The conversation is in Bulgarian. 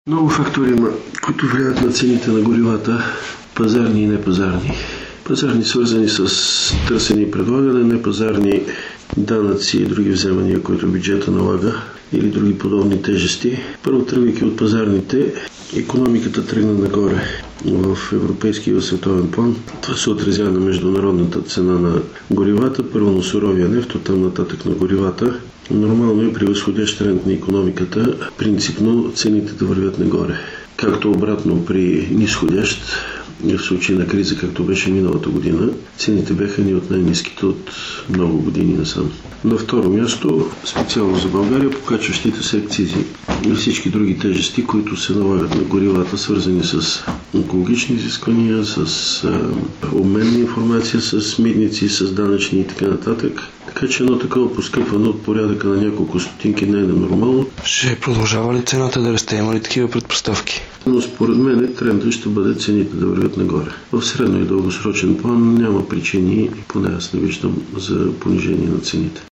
Много фактори има, които влияят на цените на горивата, пазарни и непазарни. Пазарни свързани с търсене и предлагане, непазарни данъци и други вземания, които бюджета налага или други подобни тежести. Първо, тръгвайки от пазарните, икономиката тръгна нагоре в европейски и в световен план. Това се отразява на международната цена на горивата, първо на суровия нефт, оттам нататък на горивата. Нормално е при възходящ тренд на икономиката, принципно цените да вървят нагоре. Както обратно при нисходящ, в случай на криза, както беше миналата година, цените бяха ни от най-ниските от много години насам. На второ място, специално за България, покачващите се акцизи и всички други тежести, които се налагат на горивата, свързани с екологични изисквания, с обмен на информация, с митници, с данъчни и така нататък. Така че едно такова поскъпване от порядъка на няколко стотинки не е нормално. Ще продължава ли цената да расте? Има ли такива предпоставки? Но според мен трендът ще бъде цените да вървят нагоре. В средно и дългосрочен план няма причини, поне аз не виждам, за понижение на цените.